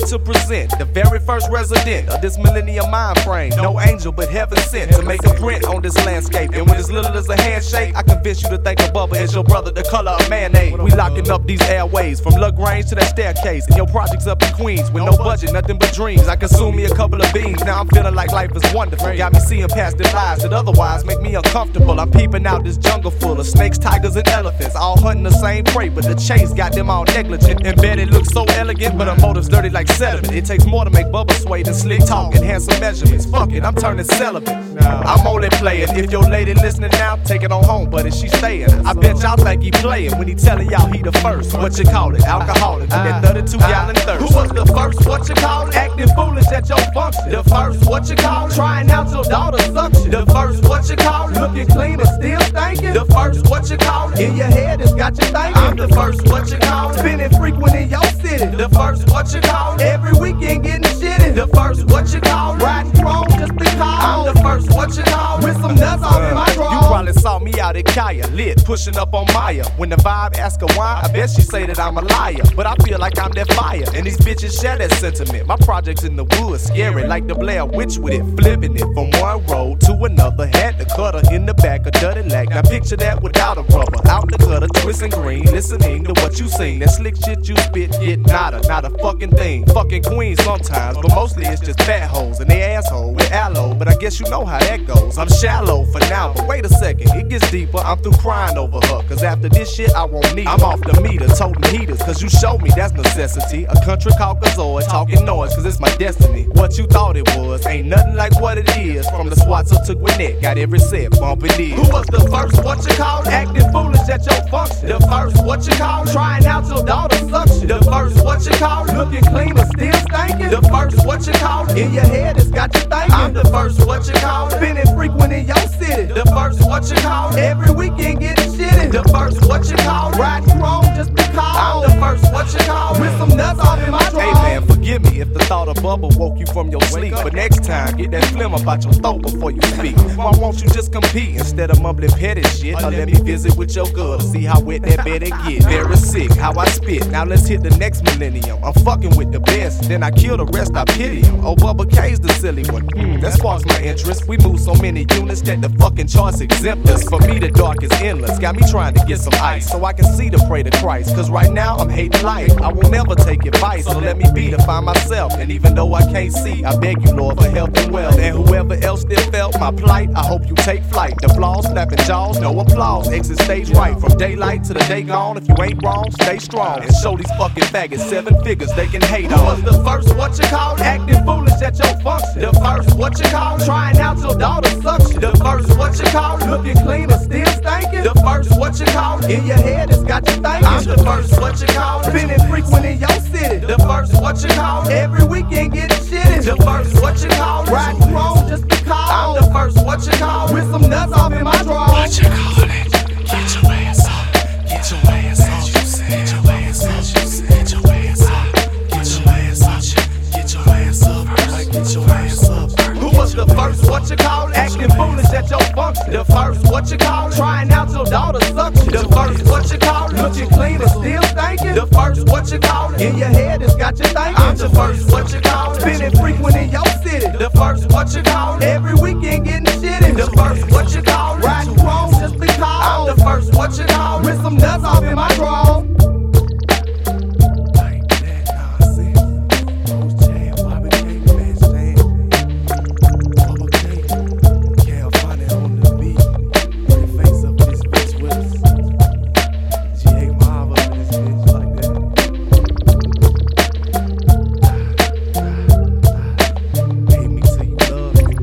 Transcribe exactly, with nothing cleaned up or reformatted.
to present the very first resident of this millennium mind frame. No angel but heaven sent to make a print on this landscape. And with as little as a handshake, I convince you to think of Bubba as your brother, the color of mayonnaise. We locking up these airways from LaGrange to that staircase. And your projects up in Queens with no budget, nothing but dreams. I consume me a couple of beans, now I'm feeling like life is wonderful. Got me seeing past the lies that otherwise make me uncomfortable. I'm peeping out this jungle full of snakes, tigers, and elephants, all hunting the same prey, but the chase got them all negligent. Embedded looks so elegant, but her motive's dirty like sediment. It takes more to make Bubba sway than slick talk and handsome measurements. Fuck it, I'm turning celibate. I'm only playing. If your lady listening now, take it on home, but if she staying, I bet y'all think he playing when he telling y'all he the first. What you call it? Alcoholic. With that thirty-two gallon thirst. Who was the first? What you call it? Acting foolish at your function. The first. What you call it? Trying out your daughter's suction. The first. What you call it? Looking clean and still thinking. The first. What you call it? In your head it's got you thinking. I'm the first. What you call it? Spinning frequent in your city. The first. What you call it? Every weekend getting shitty. The first. What you call it? Riding strong just because. I'm the first. What you call it? With some nuts off in my draw. You probably saw me out at Kaya, lit, pushing up on Maya. When the vibe ask her why, I bet she say that I'm a liar. But I feel like I'm that fire, and these bitches share that sentiment. My project's in the woods, scary like the Blair Witch with it, flipping it from one road to another. Had to cut her in the back of dirty lag. Now picture that without a rubber, out the gutter, twisting green, listening to what you sing. That slick shit you spit, get nada, not a fucking thing. Fucking queens sometimes, but mostly it's just fat hoes and they asshole with aloe. But I guess you know how that goes. I'm shallow for now, but wait a second, it gets deeper. I'm through crying over her, cause after this shit I won't need her. I'm off the meter, toting heaters, cause you showed me that's necessity. A country Caucasoid, talking noise, cause it's my destiny. What you thought it was, ain't nothing like what it is. From the Swats up to Gwinnett, got every set bumping in. Who was the first? What you call it? Acting foolish at your function. The first. What you call it? Trying out your daughter's suction. The first. What you call it? Looking clean and still stinking. The first. What you call it? In your head it's got you thinking. I'm the first. What you call it? Spinning frequent in your city. The first. What you call it? Every weekend getting shitty. The first. What you call it? Riding strong just because. I'm the first. What you call it? With some nuts off in my draw. Hey man, forgive me if the thought of Bubba woke you from your sleep. But next time, get that phlegm about your throat before you speak. Why won't you just compete instead of mumbling petty shit? Or let me visit with your girl to see how wet that bed it get. Very sick, how I spit. Now let's hit the next millennium. I'm fucking with the best, then I kill the rest, I pity him. Oh, Bubba K's the silly one. Hmm, that sparks my interest. We move so many units that the fucking charts exempt us. For me, the dark is endless. Got me trying to get some ice so I can see the pray to Christ. Cause right now I'm hating life. I will never take advice, so let me be to find myself. And even though I can't see, I beg you, Lord, for help and wealth. And whoever else still felt my plight, I hope you take flight. The flaws, snapping jaws, no applause. Exit stage right, from daylight to the day gone. If you ain't wrong, stay strong. And show these fucking faggots seven figures they can hate on. Who was the first? What you call it? Acting foolish at your function. The first. What you call it? Trying out your daughter's suction. The first. What you call it? Looking clean and still stinking. The first. What you call it? In your head it's got you thinking. I'm the first. What you call it? Spinning frequent in your city. The first. What you call it? Every weekend getting shitty. The first. What you call it? Riding strong just because. I'm the first. What you call it? With some nuts off in my draw. What you call it? Get your ass up. Get your ass up. Get your ass up. Get your ass up. Get your ass up. Get your ass up. Get your ass up. Who was the first? What you call it? Acting foolish at your function. The first. What you call it? Trying out your daughter's suction. The first. What you call it? Looking clean and still thinking. The first. What you call it? In your head it's got you thinking. I'm the first. What you call it? Spinning frequent in your city. The first. What you call it? Every weekend getting shitty. The first. What you call it? Riding strong just because. I'm the first. What you call it? With some nuts off in my draw.